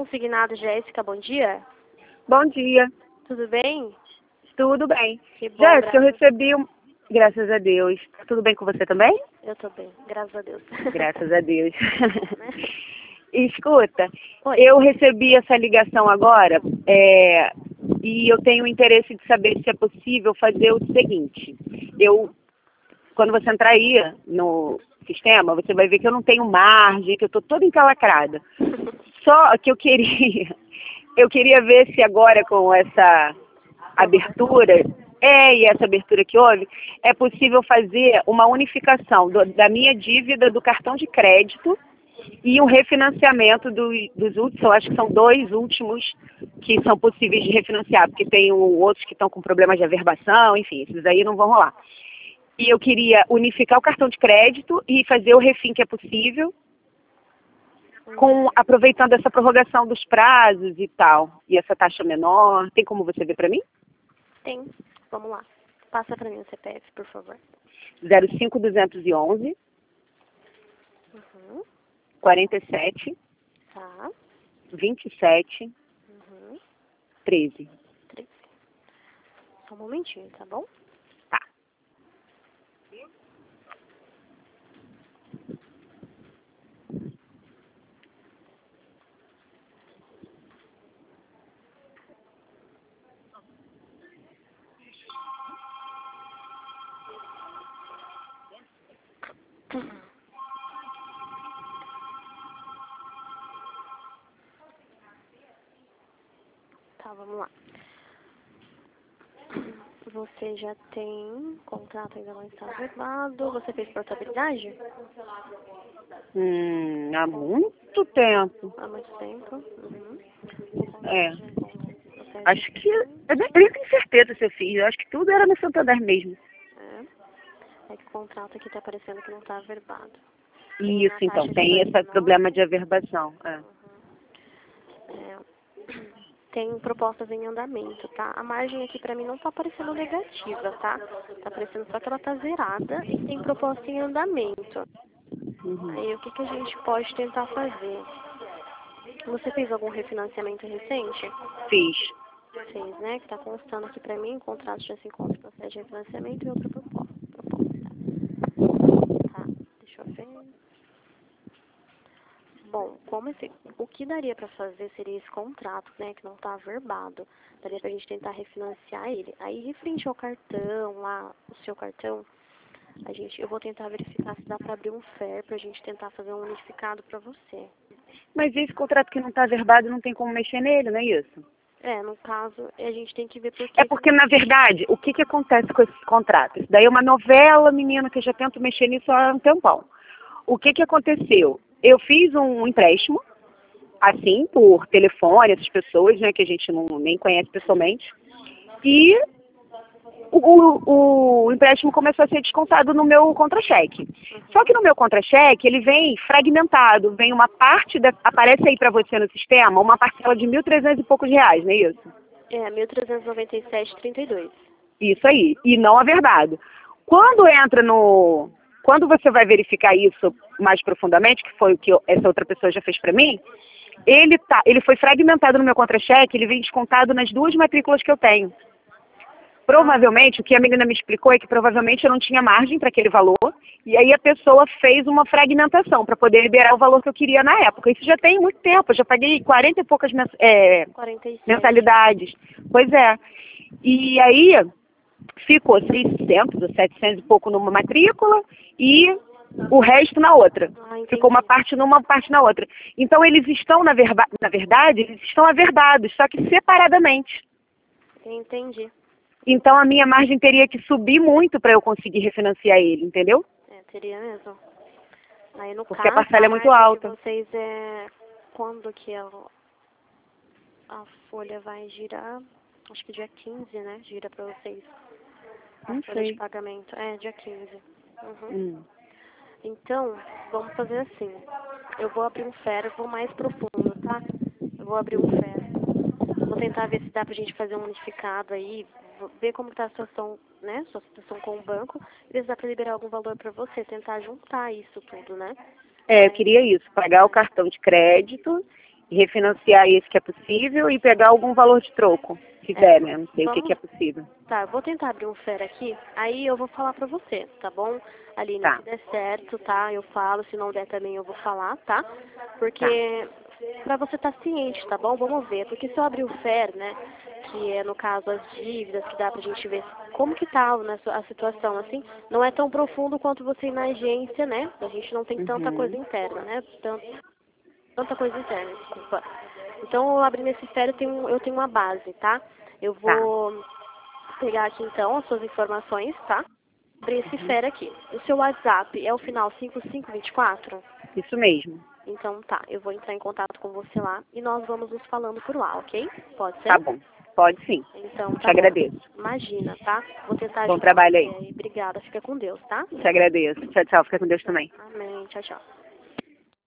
Consignado, Jéssica, bom dia. Bom dia. Tudo bem? Tudo bem. Que bom, Jéssica, eu graças... recebi Graças a Deus. Tudo bem com você também? Eu tô bem, graças a Deus. Graças a Deus. Escuta, Oi. eu recebi essa ligação agora e eu tenho interesse de saber se é possível fazer o seguinte. Quando você entrar aí no sistema, você vai ver que eu não tenho margem, que eu estou toda encalacrada. Só que eu queria ver se agora com essa abertura, e essa abertura que houve, é possível fazer uma unificação da minha dívida do cartão de crédito e um refinanciamento dos últimos, eu acho que são 2 últimos que são possíveis de refinanciar, porque tem outros que estão com problemas de averbação, enfim, esses aí não vão rolar. E eu queria unificar o cartão de crédito e fazer o refim que é possível, aproveitando essa prorrogação dos prazos e tal, e essa taxa menor. Tem como você ver para mim? Tem. Vamos lá. Passa para mim o CPF, por favor. 05211 47 Tá. 27 Uhum. 13. 13. Só um momentinho, tá bom? Tá. Tá, vamos lá. Você já tem contrato ainda não está firmado. Você fez portabilidade? Há muito tempo. Há muito tempo. Uhum. Acho que... Eu nem tenho certeza se eu fiz. Eu acho que tudo era no Santander mesmo. É que o contrato aqui tá aparecendo que não tá averbado. Isso, então. Tem esse problema de averbação. Tem propostas em andamento, tá? A margem aqui pra mim não tá aparecendo negativa, tá? Tá aparecendo só que ela tá zerada e tem proposta em andamento. Aí o que a gente pode tentar fazer? Você fez algum refinanciamento recente? Fiz. Fez, né? Que tá constando aqui pra mim, contrato já se encontra em processo de refinanciamento e outra proposta. Tá, deixa eu ver. Bom, o que daria para fazer seria esse contrato, né, que não está averbado. Daria para a gente tentar refinanciar ele. Aí, referente ao cartão, lá, o seu cartão, eu vou tentar verificar se dá para abrir um FER para a gente tentar fazer um unificado para você. Mas esse contrato que não está averbado não tem como mexer nele, não é isso? No caso, a gente tem que ver por É porque, na verdade, o que acontece com esse contrato? Isso daí é uma novela, menina, que eu já tento mexer nisso há um tempão. O que aconteceu? Eu fiz um empréstimo, assim, por telefone, essas pessoas, né, que a gente nem conhece pessoalmente, e o empréstimo começou a ser descontado no meu contra-cheque. Só que no meu contra-cheque, ele vem fragmentado, vem uma parte, aparece aí para você no sistema, uma parcela de 1.300 e poucos reais, não é isso? 1.397,32. Isso aí, e não averbado. Quando você vai verificar isso mais profundamente, que foi o que essa outra pessoa já fez para mim, ele foi fragmentado no meu contra-cheque, ele vem descontado nas 2 matrículas que eu tenho. Provavelmente, o que a menina me explicou é que provavelmente eu não tinha margem para aquele valor, e aí a pessoa fez uma fragmentação para poder liberar o valor que eu queria na época. Isso já tem muito tempo, eu já paguei 40 e poucas 47. mensalidades. Pois é. E aí ficou 600 ou 700 e pouco numa matrícula e o resto na outra. Ficou uma parte numa, parte na outra. Então eles estão, na verdade, eles estão averbados, só que separadamente. Entendi. Então a minha margem teria que subir muito para eu conseguir refinanciar ele, entendeu? Teria mesmo. Aí no Porque caso, a parcela é muito alta. De vocês quando que a folha vai girar? Acho que dia 15, né? Gira para vocês. Não Folha sei. de pagamento. Dia 15. Então, vamos fazer assim. Eu vou abrir um FER, eu vou mais profundo, tá? Eu vou abrir um FER. Vou tentar ver se dá pra gente fazer um unificado aí, ver como tá a situação, né? Sua situação com o banco, e ver se dá pra liberar algum valor pra você, tentar juntar isso tudo, né? Eu queria isso, pagar o cartão de crédito refinanciar esse que é possível e pegar algum valor de troco, se der, né? Não sei o que é possível. Tá, eu vou tentar abrir um FER aqui, aí eu vou falar pra você, tá bom? Aline, Tá. se der certo, tá? Eu falo, se não der também eu vou falar, tá? Porque pra você estar ciente, tá bom? Vamos ver, porque se eu abrir o FER, né, que é no caso as dívidas, que dá pra gente ver como que tá, né, a situação, assim, não é tão profundo quanto você ir na agência, né? A gente não tem tanta coisa interna, né? Tanta coisa interna, desculpa. Então, eu abri nesse FER, eu tenho uma base, tá? Eu vou pegar aqui, então, as suas informações, tá? Abrir esse FER aqui. O seu WhatsApp é o final 5524? Isso mesmo. Então, tá. Eu vou entrar em contato com você lá e nós vamos nos falando por lá, ok? Pode ser? Tá bom. Pode sim. Então, Te tá bom. agradeço. Imagina, tá? Vou tentar Bom ajudar trabalho você aí. aí. Obrigada. Fica com Deus, tá? Te agradeço. Tchau, tchau. Fica com Deus também. Amém. Tchau, tchau.